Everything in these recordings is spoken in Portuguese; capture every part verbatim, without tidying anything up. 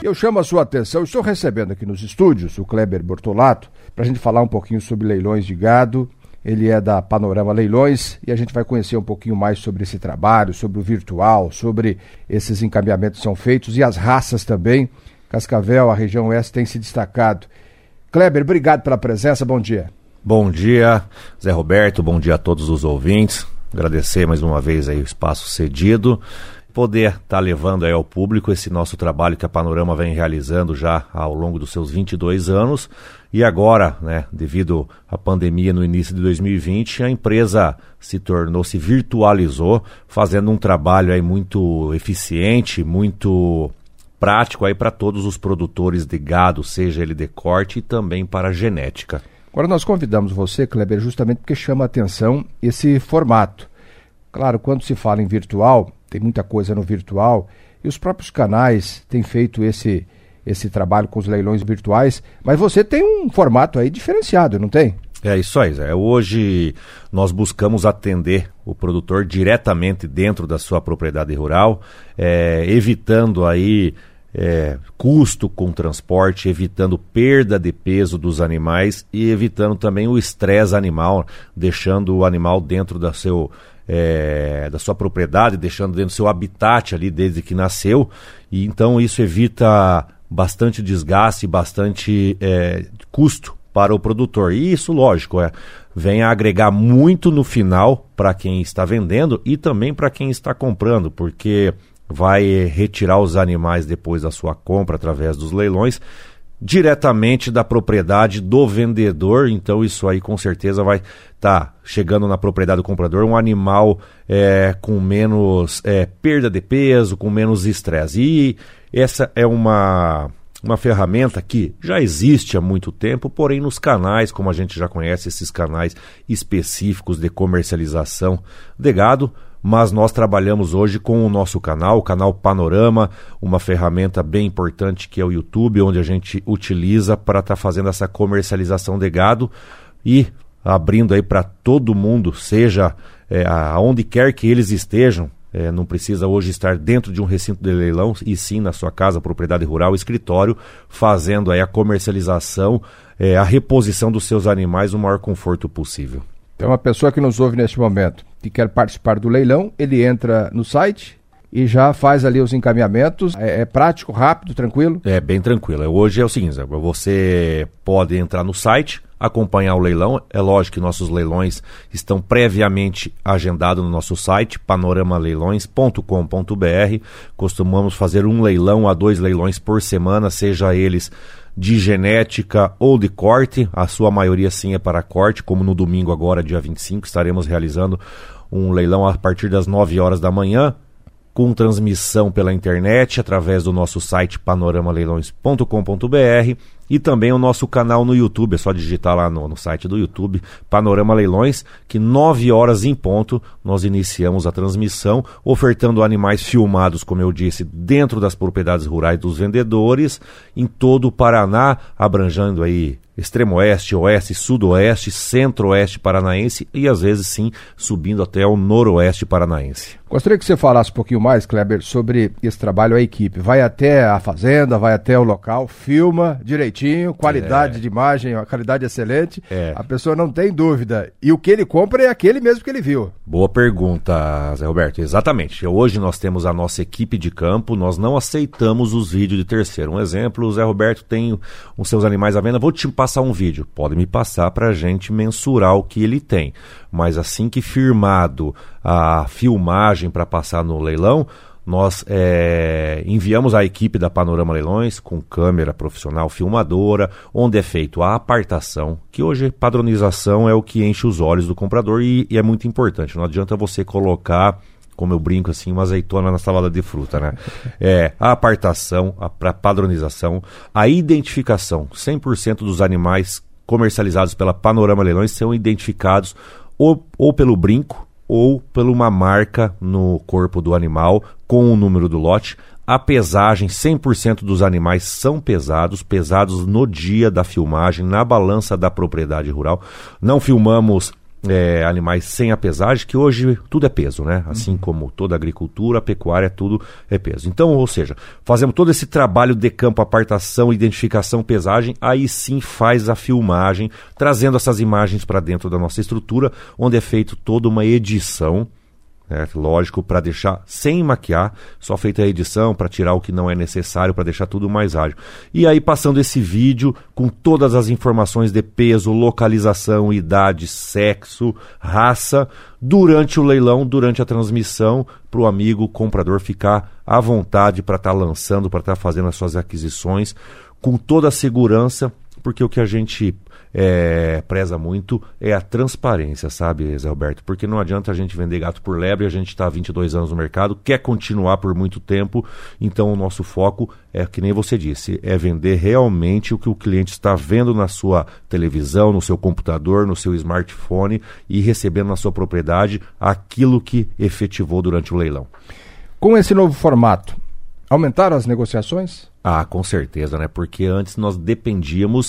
Eu chamo a sua atenção, estou recebendo aqui nos estúdios o Kleber Bortolato, para a gente falar um pouquinho sobre leilões de gado. Ele é da Panorama Leilões e a gente vai conhecer um pouquinho mais sobre esse trabalho, sobre o virtual, sobre esses encaminhamentos que são feitos e as raças também. Cascavel, a região oeste, tem se destacado. Kleber, obrigado pela presença, bom dia. Bom dia, Zé Roberto, bom dia a todos os ouvintes. Agradecer mais uma vez aí o espaço cedido. Poder estar tá levando aí ao público esse nosso trabalho que a Panorama vem realizando já ao longo dos seus vinte e dois anos. E agora, né, devido à pandemia no início de dois mil e vinte, a empresa se tornou, se virtualizou, fazendo um trabalho aí muito eficiente, muito prático aí para todos os produtores de gado, seja ele de corte e também para a genética. Agora nós convidamos você, Kleber, justamente porque chama a atenção esse formato. Claro, quando se fala em virtual, tem muita coisa no virtual, e os próprios canais têm feito esse, esse trabalho com os leilões virtuais, mas você tem um formato aí diferenciado, não tem? É isso aí, Zé. Hoje nós buscamos atender o produtor diretamente dentro da sua propriedade rural, é, evitando aí é, custo com transporte, evitando perda de peso dos animais e evitando também o estresse animal, deixando o animal dentro da, seu, é, da sua propriedade, deixando dentro do seu habitat ali desde que nasceu, e então isso evita bastante desgaste, bastante é, custo para o produtor. E isso, lógico, é, vem a agregar muito no final para quem está vendendo e também para quem está comprando, porque vai retirar os animais depois da sua compra através dos leilões diretamente da propriedade do vendedor. Então isso aí com certeza vai estar tá chegando na propriedade do comprador um animal é, com menos é, perda de peso, com menos estresse. E essa é uma... uma ferramenta que já existe há muito tempo, porém nos canais, como a gente já conhece, esses canais específicos de comercialização de gado, mas nós trabalhamos hoje com o nosso canal, o canal Panorama, uma ferramenta bem importante que é o YouTube, onde a gente utiliza para estar tá fazendo essa comercialização de gado e abrindo aí para todo mundo, seja é, aonde quer que eles estejam. É, não precisa hoje estar dentro de um recinto de leilão, e sim na sua casa, propriedade rural, escritório, fazendo aí a comercialização, é, a reposição dos seus animais no maior conforto possível. Então, uma pessoa que nos ouve neste momento, que quer participar do leilão, ele entra no site e já faz ali os encaminhamentos. É, é prático, rápido, tranquilo? É bem tranquilo. Hoje é o seguinte, você pode entrar no site, acompanhar o leilão. É lógico que nossos leilões estão previamente agendados no nosso site, panorama leilões ponto com ponto b r. Costumamos fazer um leilão a dois leilões por semana, seja eles de genética ou de corte. A sua maioria sim é para corte, como no domingo agora, dia vinte e cinco, estaremos realizando um leilão a partir das nove horas da manhã, com transmissão pela internet, através do nosso site panorama leilões ponto com ponto b r e também o nosso canal no YouTube. É só digitar lá no, no site do YouTube, Panorama Leilões, que nove horas em ponto nós iniciamos a transmissão, ofertando animais filmados, como eu disse, dentro das propriedades rurais dos vendedores, em todo o Paraná, abrangendo aí extremo oeste, oeste, sudoeste, centro-oeste paranaense e às vezes sim subindo até o noroeste paranaense. Gostaria que você falasse um pouquinho mais, Kleber, sobre esse trabalho, a equipe. Vai até a fazenda, vai até o local, filma direitinho, qualidade é. de imagem, a qualidade excelente, é. a pessoa não tem dúvida. E o que ele compra é aquele mesmo que ele viu. Boa pergunta, Zé Roberto. Exatamente. Hoje nós temos a nossa equipe de campo, nós não aceitamos os vídeos de terceiro. Um exemplo, o Zé Roberto tem os seus animais à venda, vou te passar um vídeo. Pode me passar para a gente mensurar o que ele tem. Mas assim que firmado a filmagem para passar no leilão, nós é, enviamos a equipe da Panorama Leilões com câmera profissional filmadora, onde é feito a apartação, que hoje padronização é o que enche os olhos do comprador e, e é muito importante. Não adianta você colocar, como eu brinco assim, uma azeitona na salada de fruta, né? É, a apartação, a, a padronização, a identificação. cem por cento dos animais comercializados pela Panorama Leilões são identificados ou, ou pelo brinco ou por uma marca no corpo do animal com o número do lote. A pesagem, cem por cento dos animais são pesados, pesados no dia da filmagem, na balança da propriedade rural. Não filmamos é, animais sem a pesagem, que hoje tudo é peso, né? Assim uhum. como toda a agricultura, a pecuária, tudo é peso. Então, ou seja, fazemos todo esse trabalho de campo, apartação, identificação, pesagem, aí sim faz a filmagem, trazendo essas imagens para dentro da nossa estrutura, onde é feito toda uma edição, é, lógico, para deixar sem maquiar, só feita a edição para tirar o que não é necessário, para deixar tudo mais ágil. E aí passando esse vídeo com todas as informações de peso, localização, idade, sexo, raça, durante o leilão, durante a transmissão, para o amigo comprador ficar à vontade para estar tá lançando, para estar tá fazendo as suas aquisições com toda a segurança, porque o que a gente É, preza muito é a transparência, sabe, Zé Roberto? Porque não adianta a gente vender gato por lebre, a gente está há vinte e dois anos no mercado, quer continuar por muito tempo, então o nosso foco é, que nem você disse, é vender realmente o que o cliente está vendo na sua televisão, no seu computador, no seu smartphone e recebendo na sua propriedade aquilo que efetivou durante o leilão. Com esse novo formato, aumentaram as negociações? Ah, com certeza, né? Porque antes nós dependíamos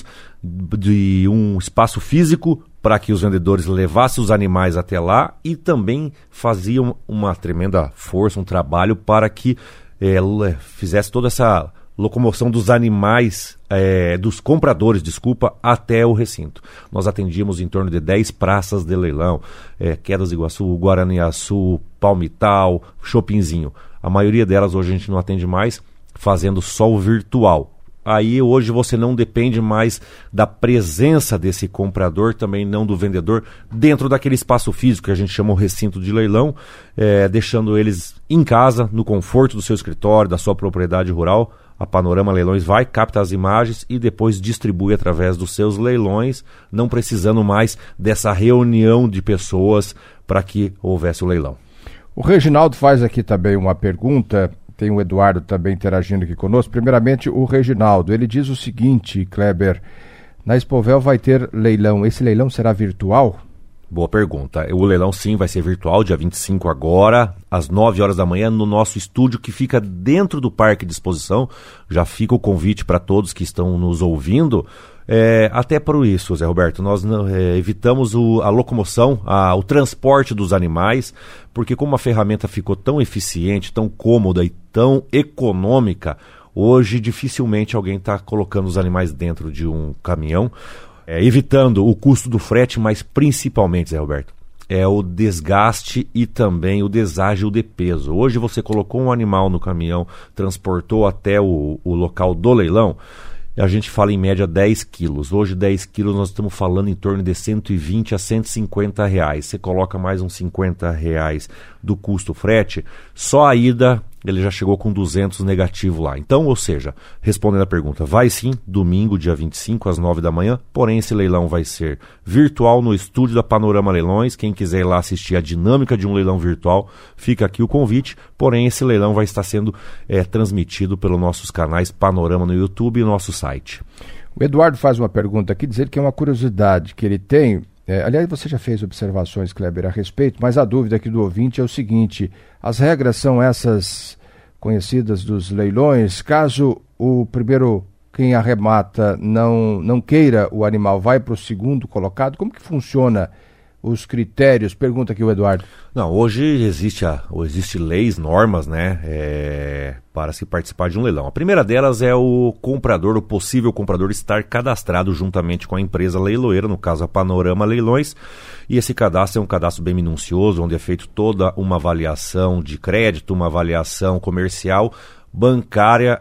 de um espaço físico para que os vendedores levassem os animais até lá e também faziam uma tremenda força, um trabalho para que é, fizesse toda essa locomoção dos animais, é, dos compradores, desculpa, até o recinto. Nós atendíamos em torno de dez praças de leilão, é, Quedas do Iguaçu, Guaraniaçu, Palmital, Chopinzinho. A maioria delas hoje a gente não atende mais, fazendo só o virtual. Aí hoje você não depende mais da presença desse comprador, também não do vendedor, dentro daquele espaço físico que a gente chama o recinto de leilão, é, deixando eles em casa, no conforto do seu escritório, da sua propriedade rural. A Panorama Leilões vai, capta as imagens e depois distribui através dos seus leilões, não precisando mais dessa reunião de pessoas para que houvesse o leilão. O Reginaldo faz aqui também uma pergunta, tem o Eduardo também interagindo aqui conosco. Primeiramente, o Reginaldo, ele diz o seguinte, Kleber, na Expovel vai ter leilão, esse leilão será virtual? Boa pergunta. O leilão sim vai ser virtual, dia vinte e cinco agora, às nove horas da manhã, no nosso estúdio que fica dentro do Parque de Exposição. Já fica o convite para todos que estão nos ouvindo. É, até por isso, Zé Roberto, nós é, evitamos o, a locomoção, a, o transporte dos animais, porque como a ferramenta ficou tão eficiente, tão cômoda e tão econômica, hoje dificilmente alguém está colocando os animais dentro de um caminhão, é, evitando o custo do frete, mas principalmente, Zé Roberto, é o desgaste e também o deságio de peso. Hoje você colocou um animal no caminhão, transportou até o, o local do leilão, a gente fala em média dez quilos. Hoje dez quilos nós estamos falando em torno de cento e vinte a cento e cinquenta reais. Você coloca mais uns cinquenta reais do custo frete, só a ida ele já chegou com duzentos negativo lá. Então, ou seja, respondendo a pergunta, vai sim, domingo, dia vinte e cinco, às nove da manhã, porém esse leilão vai ser virtual no estúdio da Panorama Leilões. Quem quiser ir lá assistir a dinâmica de um leilão virtual, fica aqui o convite, porém esse leilão vai estar sendo é, transmitido pelos nossos canais Panorama no YouTube e nosso site. O Eduardo faz uma pergunta aqui, dizendo que é uma curiosidade que ele tem. É, aliás, você já fez observações, Kleber, a respeito, mas a dúvida aqui do ouvinte é o seguinte: as regras são essas conhecidas dos leilões? Caso o primeiro, quem arremata, não, não queira o animal, vai para o segundo colocado? Como que funciona os critérios? Pergunta aqui o Eduardo. Não, hoje existe, a, existe leis, normas, né, é, para se participar de um leilão. A primeira delas é o comprador, o possível comprador, estar cadastrado juntamente com a empresa leiloeira, no caso a Panorama Leilões, e esse cadastro é um cadastro bem minucioso, onde é feito toda uma avaliação de crédito, uma avaliação comercial, bancária,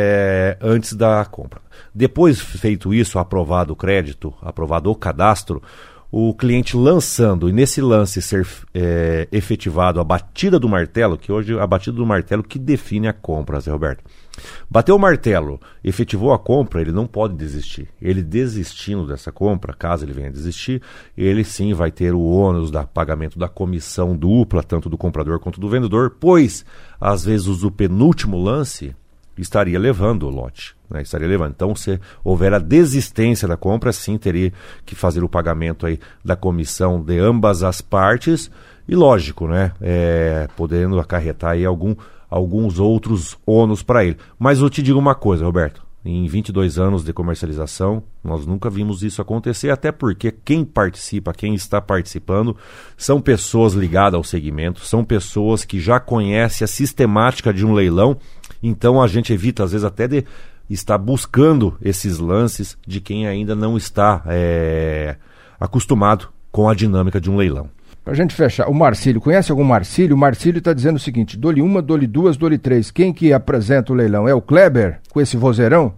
é, antes da compra. Depois feito isso, aprovado o crédito, aprovado o cadastro, o cliente lançando, e nesse lance ser é, efetivado a batida do martelo, que hoje a batida do martelo que define a compra, Zé Roberto. Bateu o martelo, efetivou a compra, ele não pode desistir. Ele desistindo dessa compra, caso ele venha desistir, ele sim vai ter o ônus do pagamento da comissão dupla, tanto do comprador quanto do vendedor, pois, às vezes, o penúltimo lance estaria levando o lote, né? Estaria levando. Então, se houver a desistência da compra, sim, teria que fazer o pagamento aí da comissão de ambas as partes e, lógico, né, é, podendo acarretar aí algum, alguns outros ônus para ele. Mas eu te digo uma coisa, Roberto, em vinte e dois anos de comercialização, nós nunca vimos isso acontecer, até porque quem participa, quem está participando, são pessoas ligadas ao segmento, são pessoas que já conhecem a sistemática de um leilão, então a gente evita às vezes até de estar buscando esses lances de quem ainda não está é, acostumado com a dinâmica de um leilão. Pra gente fechar, o Marcílio, conhece algum Marcílio? O Marcílio está dizendo o seguinte, dole uma, dole duas, dole três. Quem que apresenta o leilão? É o Kleber, com esse vozeirão?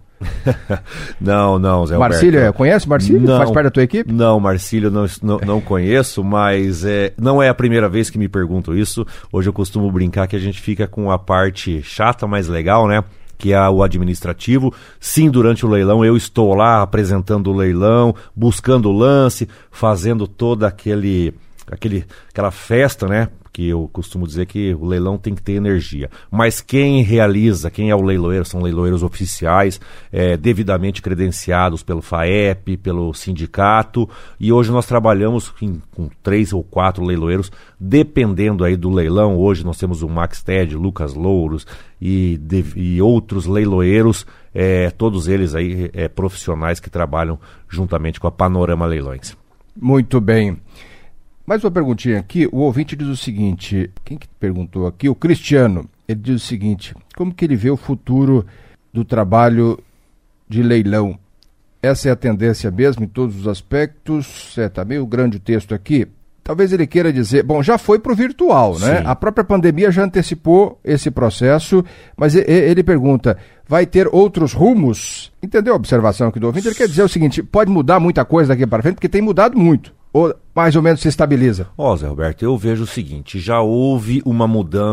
não, não, Zé Marcílio, Alberto. Conhece Marcílio? Não, Faz parte da tua equipe? Não, Marcílio, não, não, não conheço, mas é, não é a primeira vez que me perguntam isso. Hoje eu costumo brincar que a gente fica com a parte chata, mas legal, né? Que é o administrativo. Sim, durante o leilão eu estou lá apresentando o leilão, buscando o lance, fazendo todo aquele... Aquele, aquela festa, né? Que eu costumo dizer que o leilão tem que ter energia. Mas quem realiza, quem é o leiloeiro, são leiloeiros oficiais, é, devidamente credenciados pelo FAEP, pelo sindicato. E hoje nós trabalhamos em, com três ou quatro leiloeiros, dependendo aí do leilão. Hoje nós temos o Max Ted, Lucas Louros e, de, e outros leiloeiros, é, todos eles aí é, profissionais que trabalham juntamente com a Panorama Leilões. Muito bem. Mais uma perguntinha aqui, o ouvinte diz o seguinte, quem que perguntou aqui? O Cristiano, ele diz o seguinte, como que ele vê o futuro do trabalho de leilão? Essa é a tendência mesmo em todos os aspectos? É, tá meio grande o texto aqui. Talvez ele queira dizer, bom, já foi para o virtual, né? Sim. A própria pandemia já antecipou esse processo, mas ele pergunta, vai ter outros rumos? Entendeu a observação aqui do ouvinte? Ele quer dizer o seguinte, pode mudar muita coisa daqui para frente, porque tem mudado muito. Ou mais ou menos se estabiliza? Ó, Zé Roberto, eu vejo o seguinte, já houve uma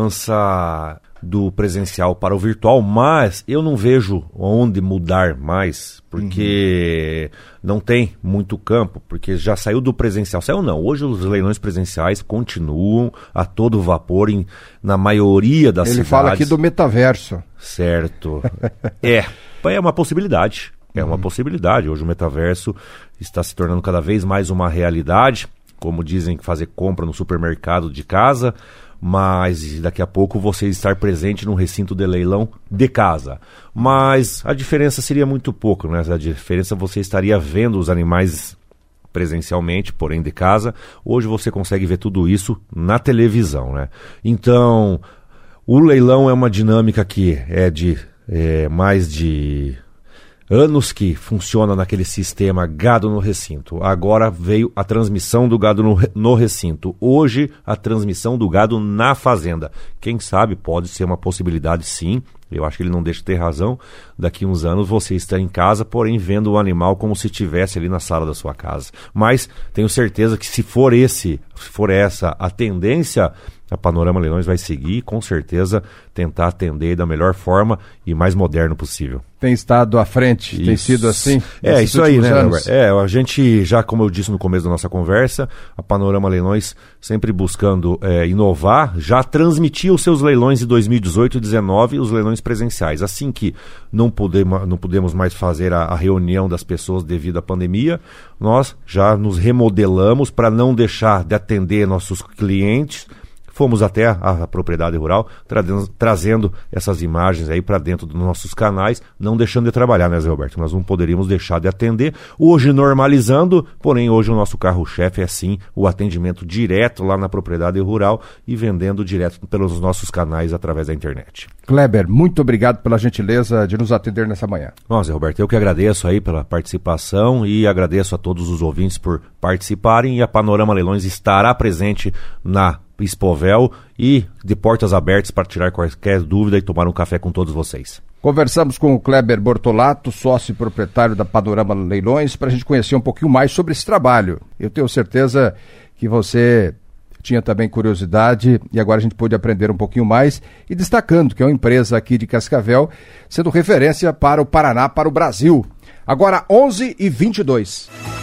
mudança do presencial para o virtual, mas eu não vejo onde mudar mais, porque uhum. não tem muito campo, porque já saiu do presencial. Saiu não, hoje os leilões presenciais continuam a todo vapor em, na maioria das Ele cidades. Ele fala aqui do metaverso. Certo. é, é uma possibilidade. É uma uhum. possibilidade. Hoje o metaverso está se tornando cada vez mais uma realidade. Como dizem, fazer compra no supermercado de casa, mas daqui a pouco você estar presente num recinto de leilão de casa. Mas a diferença seria muito pouco, né? A diferença você estaria vendo os animais presencialmente, porém de casa. Hoje você consegue ver tudo isso na televisão, né? Então, o leilão é uma dinâmica que é de é, mais de... anos que funciona naquele sistema gado no recinto. Agora veio a transmissão do gado no, no recinto. Hoje, a transmissão do gado na fazenda. Quem sabe pode ser uma possibilidade, sim. Eu acho que ele não deixa de ter razão. Daqui uns anos você está em casa, porém vendo o animal como se estivesse ali na sala da sua casa. Mas tenho certeza que se for esse, se for essa a tendência, a Panorama Leilões vai seguir, com certeza, tentar atender da melhor forma e mais moderno possível. Tem estado à frente, isso. Tem sido assim? É, isso aí, né, Robert? É, a gente, já como eu disse no começo da nossa conversa, a Panorama Leilões sempre buscando é, inovar, já transmitia os seus leilões em dois mil e dezoito e dois mil e dezenove, os leilões presenciais. Assim que não podemos, não podemos mais fazer a, a reunião das pessoas devido à pandemia, nós já nos remodelamos para não deixar de atender nossos clientes. Fomos até a, a propriedade rural, trazendo, trazendo essas imagens aí para dentro dos nossos canais, não deixando de trabalhar, né, Zé Roberto? Nós não poderíamos deixar de atender. Hoje normalizando, porém hoje o nosso carro-chefe é sim o atendimento direto lá na propriedade rural e vendendo direto pelos nossos canais através da internet. Kleber, muito obrigado pela gentileza de nos atender nessa manhã. Bom, Zé Roberto, eu que agradeço aí pela participação e agradeço a todos os ouvintes por participarem, e a Panorama Leilões estará presente na Expovel e de portas abertas para tirar qualquer dúvida e tomar um café com todos vocês. Conversamos com o Kleber Bortolato, sócio e proprietário da Panorama Leilões, para a gente conhecer um pouquinho mais sobre esse trabalho. Eu tenho certeza que você tinha também curiosidade e agora a gente pôde aprender um pouquinho mais, e destacando que é uma empresa aqui de Cascavel, sendo referência para o Paraná, para o Brasil. Agora onze e vinte e dois.